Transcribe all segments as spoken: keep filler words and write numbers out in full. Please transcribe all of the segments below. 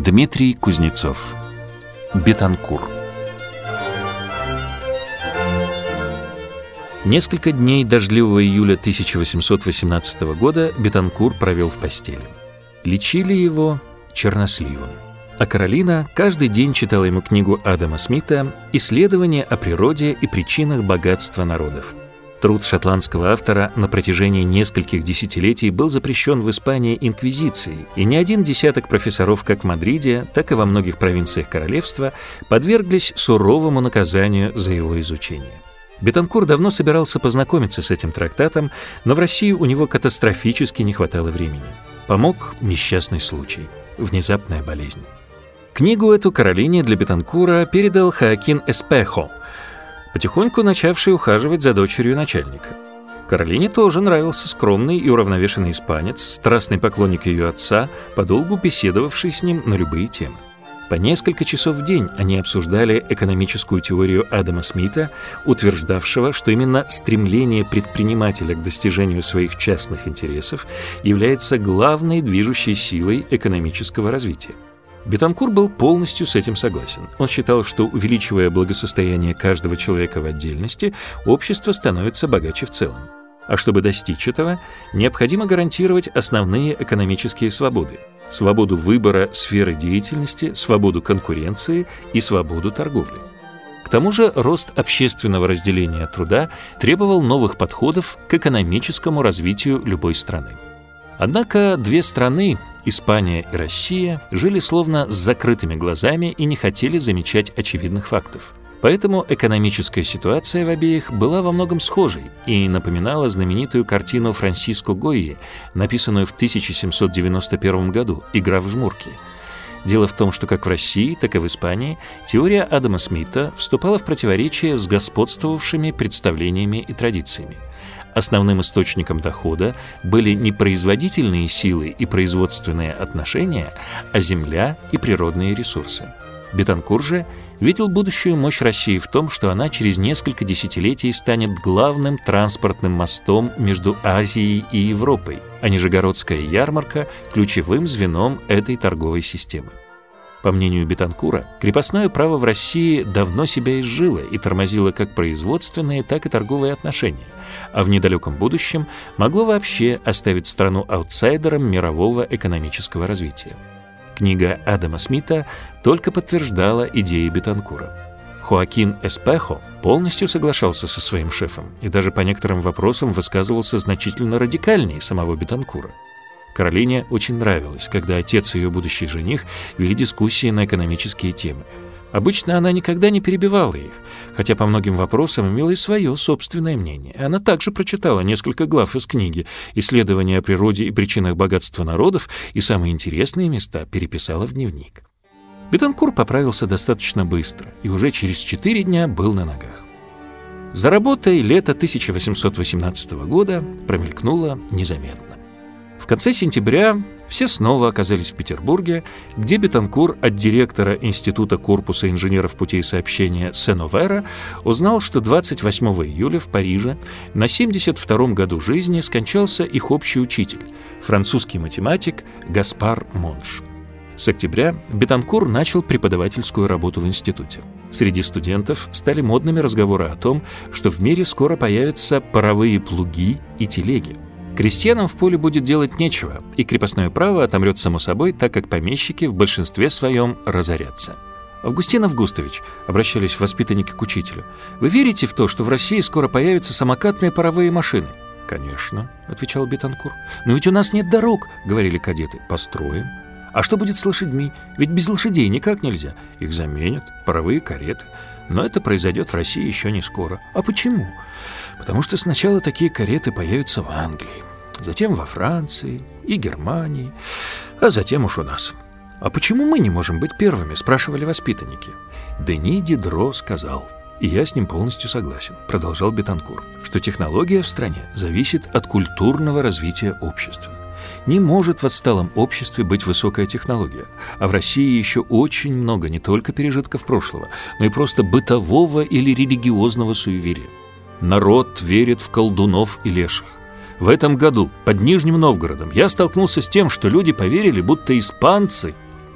Дмитрий Кузнецов. Бетанкур. Несколько дней дождливого июля тысяча восемьсот восемнадцатого года Бетанкур провел в постели. Лечили его черносливом. А Каролина каждый день читала ему книгу Адама Смита «Исследования о природе и причинах богатства народов». Труд шотландского автора на протяжении нескольких десятилетий был запрещен в Испании инквизицией, и не один десяток профессоров как в Мадриде, так и во многих провинциях королевства подверглись суровому наказанию за его изучение. Бетанкур давно собирался познакомиться с этим трактатом, но в России у него катастрофически не хватало времени. Помог несчастный случай – внезапная болезнь. Книгу эту Каролине для Бетанкура передал Хоакин Эспехо, потихоньку начавший ухаживать за дочерью начальника. Каролине тоже нравился скромный и уравновешенный испанец, страстный поклонник ее отца, подолгу беседовавший с ним на любые темы. По несколько часов в день они обсуждали экономическую теорию Адама Смита, утверждавшего, что именно стремление предпринимателя к достижению своих частных интересов является главной движущей силой экономического развития. Бетанкур был полностью с этим согласен. Он считал, что, увеличивая благосостояние каждого человека в отдельности, общество становится богаче в целом. А чтобы достичь этого, необходимо гарантировать основные экономические свободы: свободу выбора сферы деятельности, свободу конкуренции и свободу торговли. К тому же рост общественного разделения труда требовал новых подходов к экономическому развитию любой страны. Однако две страны, Испания и Россия, жили словно с закрытыми глазами и не хотели замечать очевидных фактов. Поэтому экономическая ситуация в обеих была во многом схожей и напоминала знаменитую картину Франсиско Гойи, написанную в тысяча семьсот девяносто первом году «Игра в жмурки». Дело в том, что как в России, так и в Испании теория Адама Смита вступала в противоречие с господствовавшими представлениями и традициями. Основным источником дохода были не производительные силы и производственные отношения, а земля и природные ресурсы. Бетанкур же видел будущую мощь России в том, что она через несколько десятилетий станет главным транспортным мостом между Азией и Европой, а Нижегородская ярмарка – ключевым звеном этой торговой системы. По мнению Бетанкура, крепостное право в России давно себя изжило и тормозило как производственные, так и торговые отношения, а в недалеком будущем могло вообще оставить страну аутсайдером мирового экономического развития. Книга Адама Смита только подтверждала идеи Бетанкура. Хоакин Эспехо полностью соглашался со своим шефом и даже по некоторым вопросам высказывался значительно радикальнее самого Бетанкура. Каролине очень нравилось, когда отец и ее будущий жених вели дискуссии на экономические темы. Обычно она никогда не перебивала их, хотя по многим вопросам имела и свое собственное мнение. Она также прочитала несколько глав из книги «Исследования о природе и причинах богатства народов» и самые интересные места переписала в дневник. Бетанкур поправился достаточно быстро и уже через четыре дня был на ногах. За работой лето тысяча восемьсот восемнадцатого года промелькнуло незаметно. В конце сентября все снова оказались в Петербурге, где Бетанкур от директора Института корпуса инженеров путей сообщения Сен-Овера узнал, что двадцать восьмого июля в Париже на семьдесят втором году жизни скончался их общий учитель, французский математик Гаспар Монш. С октября Бетанкур начал преподавательскую работу в институте. Среди студентов стали модными разговоры о том, что в мире скоро появятся паровые плуги и телеги. Крестьянам в поле будет делать нечего, и крепостное право отомрет само собой, так как помещики в большинстве своем разорятся. «Августин Августович», — обращались воспитанники к учителю, — «вы верите в то, что в России скоро появятся самокатные паровые машины?» «Конечно», — отвечал Бетанкур. «Но ведь у нас нет дорог», — говорили кадеты. «Построим». «А что будет с лошадьми? Ведь без лошадей никак нельзя. Их заменят, паровые кареты. Но это произойдет в России еще не скоро». «А почему?» «Потому что сначала такие кареты появятся в Англии, затем во Франции и Германии, а затем уж у нас». «А почему мы не можем быть первыми?» – спрашивали воспитанники. Дени Дидро сказал, и я с ним полностью согласен, продолжал Бетанкур, что технология в стране зависит от культурного развития общества. Не может в отсталом обществе быть высокая технология, а в России еще очень много не только пережитков прошлого, но и просто бытового или религиозного суеверия. Народ верит в колдунов и леших. В этом году под Нижним Новгородом я столкнулся с тем, что люди поверили, будто испанцы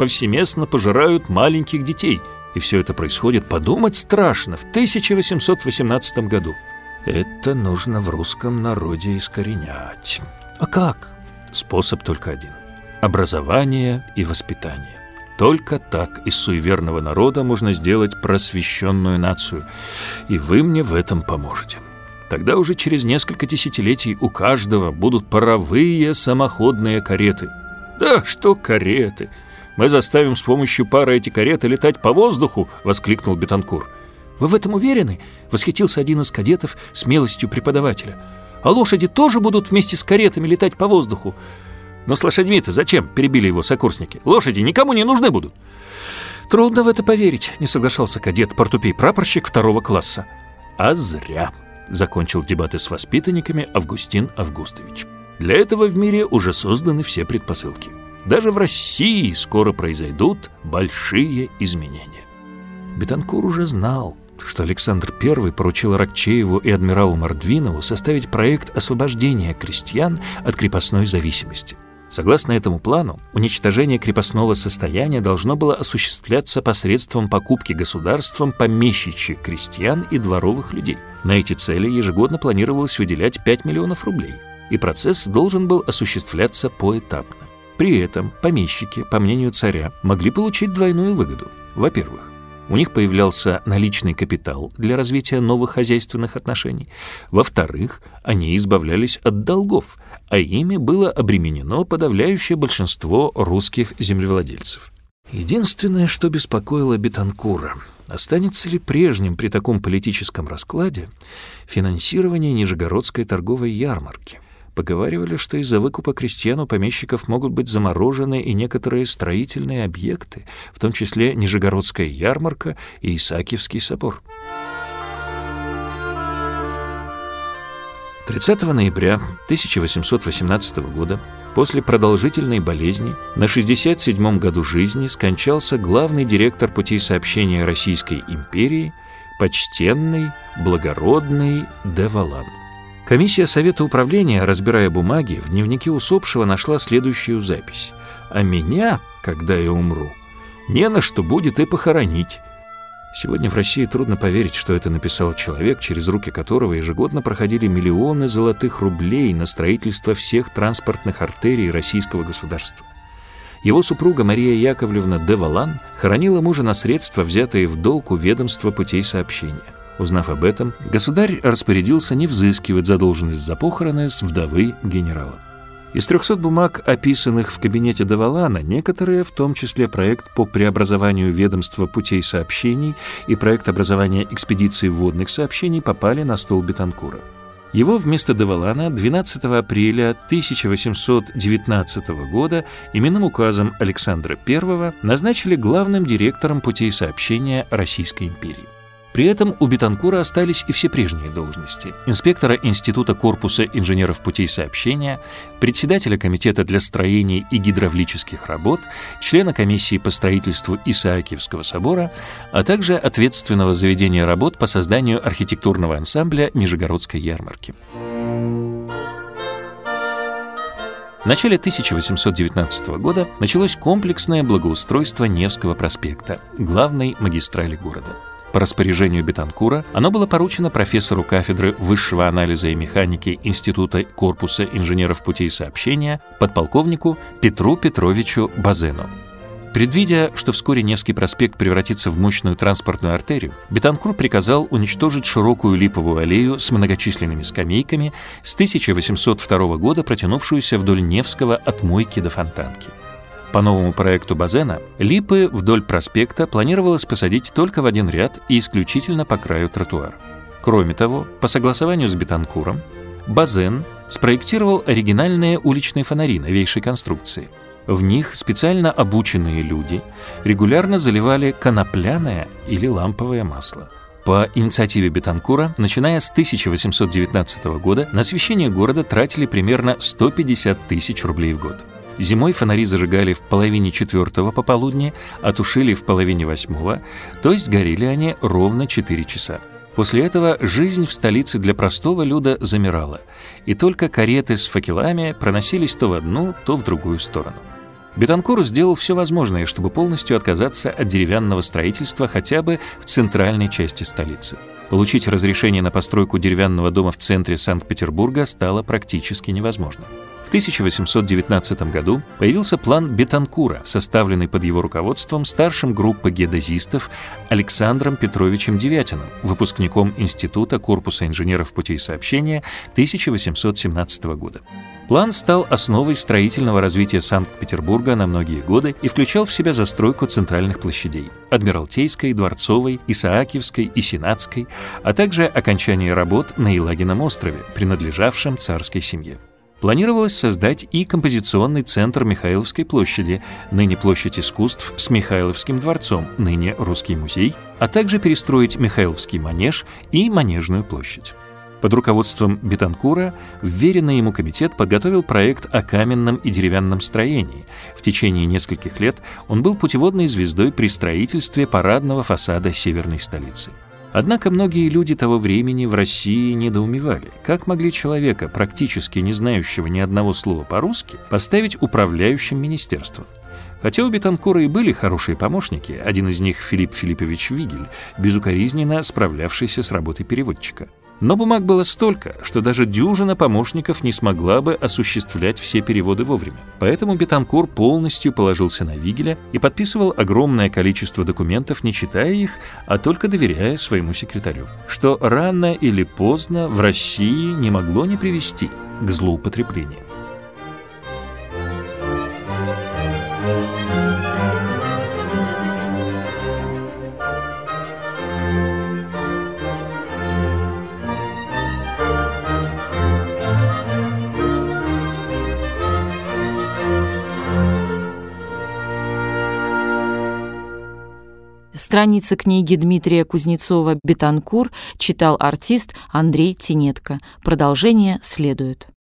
повсеместно пожирают маленьких детей. И все это происходит, подумать страшно, в тысяча восемьсот восемнадцатом году. Это нужно в русском народе искоренять. А как? Способ только один. Образование и воспитание. Только так из суеверного народа можно сделать просвещенную нацию. И вы мне в этом поможете. Тогда уже через несколько десятилетий у каждого будут паровые самоходные кареты. Да что кареты! Мы заставим с помощью пара эти кареты летать по воздуху, воскликнул Бетанкур. Вы в этом уверены? Восхитился один из кадетов смелостью преподавателя. А лошади тоже будут вместе с каретами летать по воздуху? Но с лошадьми-то зачем? Перебили его сокурсники. Лошади никому не нужны будут. Трудно в это поверить, не соглашался кадет-портупей-прапорщик второго класса. А зря. Закончил дебаты с воспитанниками Августин Августович. Для этого в мире уже созданы все предпосылки. Даже в России скоро произойдут большие изменения. Бетанкур уже знал, что Александр Первый поручил Аракчееву и адмиралу Мордвинову составить проект освобождения крестьян от крепостной зависимости. Согласно этому плану, уничтожение крепостного состояния должно было осуществляться посредством покупки государством помещичьих крестьян и дворовых людей. На эти цели ежегодно планировалось выделять пять миллионов рублей, и процесс должен был осуществляться поэтапно. При этом помещики, по мнению царя, могли получить двойную выгоду. Во-первых, у них появлялся наличный капитал для развития новых хозяйственных отношений. Во-вторых, они избавлялись от долгов, а ими было обременено подавляющее большинство русских землевладельцев. Единственное, что беспокоило Бетанкура, останется ли прежним при таком политическом раскладе финансирование Нижегородской торговой ярмарки. Поговаривали, что из-за выкупа крестьян у помещиков могут быть заморожены и некоторые строительные объекты, в том числе Нижегородская ярмарка и Исаакиевский собор. тридцатого ноября тысяча восемьсот восемнадцатого года, после продолжительной болезни, на шестьдесят седьмом году жизни скончался главный директор путей сообщения Российской империи, почтенный, благородный де Валан. Комиссия Совета управления, разбирая бумаги, в дневнике усопшего нашла следующую запись. «А меня, когда я умру, не на что будет и похоронить». Сегодня в России трудно поверить, что это написал человек, через руки которого ежегодно проходили миллионы золотых рублей на строительство всех транспортных артерий российского государства. Его супруга Мария Яковлевна де Валан хоронила мужа на средства, взятые в долг у ведомства путей сообщения. Узнав об этом, государь распорядился не взыскивать задолженность за похороны с вдовы генерала. Из трехсот бумаг, описанных в кабинете де Валана, некоторые, в том числе проект по преобразованию ведомства путей сообщений и проект образования экспедиции водных сообщений, попали на стол Бетанкура. Его вместо де Валана двенадцатого апреля тысяча восемьсот девятнадцатого года именным указом Александра Первого назначили главным директором путей сообщения Российской империи. При этом у Бетанкура остались и все прежние должности: инспектора Института корпуса инженеров путей сообщения, председателя комитета для строений и гидравлических работ, члена комиссии по строительству Исаакиевского собора, а также ответственного за ведение работ по созданию архитектурного ансамбля Нижегородской ярмарки. В начале тысяча восемьсот девятнадцатого года началось комплексное благоустройство Невского проспекта, главной магистрали города. По распоряжению Бетанкура оно было поручено профессору кафедры высшего анализа и механики Института корпуса инженеров путей сообщения подполковнику Петру Петровичу Базену. Предвидя, что вскоре Невский проспект превратится в мощную транспортную артерию, Бетанкур приказал уничтожить широкую липовую аллею с многочисленными скамейками с тысяча восемьсот второго года, протянувшуюся вдоль Невского от Мойки до Фонтанки. По новому проекту Базена липы вдоль проспекта планировалось посадить только в один ряд и исключительно по краю тротуара. Кроме того, по согласованию с Бетанкуром, Базен спроектировал оригинальные уличные фонари новейшей конструкции. В них специально обученные люди регулярно заливали конопляное или ламповое масло. По инициативе Бетанкура, начиная с тысяча восемьсот девятнадцатого года, на освещение города тратили примерно сто пятьдесят тысяч рублей в год. Зимой фонари зажигали в половине четвертого пополудни, а тушили в половине восьмого, то есть горели они ровно четыре часа. После этого жизнь в столице для простого люда замирала, и только кареты с факелами проносились то в одну, то в другую сторону. Бетанкур сделал все возможное, чтобы полностью отказаться от деревянного строительства хотя бы в центральной части столицы. Получить разрешение на постройку деревянного дома в центре Санкт-Петербурга стало практически невозможно. В тысяча восемьсот девятнадцатом году появился план Бетанкура, составленный под его руководством старшим группы геодезистов Александром Петровичем Девятиным, выпускником Института корпуса инженеров путей сообщения тысяча восемьсот семнадцатого года. План стал основой строительного развития Санкт-Петербурга на многие годы и включал в себя застройку центральных площадей – Адмиралтейской, Дворцовой, Исаакиевской и Сенатской, а также окончание работ на Елагином острове, принадлежавшем царской семье. Планировалось создать и композиционный центр Михайловской площади, ныне Площадь искусств с Михайловским дворцом, ныне Русский музей, а также перестроить Михайловский манеж и Манежную площадь. Под руководством Бетанкура вверенный ему комитет подготовил проект о каменном и деревянном строении. В течение нескольких лет он был путеводной звездой при строительстве парадного фасада северной столицы. Однако многие люди того времени в России недоумевали, как могли человека, практически не знающего ни одного слова по-русски, поставить управляющим министерством. Хотя у Бетанкура и были хорошие помощники, один из них Филипп Филиппович Вигель, безукоризненно справлявшийся с работой переводчика. Но бумаг было столько, что даже дюжина помощников не смогла бы осуществлять все переводы вовремя. Поэтому Бетанкур полностью положился на Вигеля и подписывал огромное количество документов, не читая их, а только доверяя своему секретарю, что рано или поздно в России не могло не привести к злоупотреблению. Страницы книги Дмитрия Кузнецова «Бетанкур» читал артист Андрей Тинетко. Продолжение следует.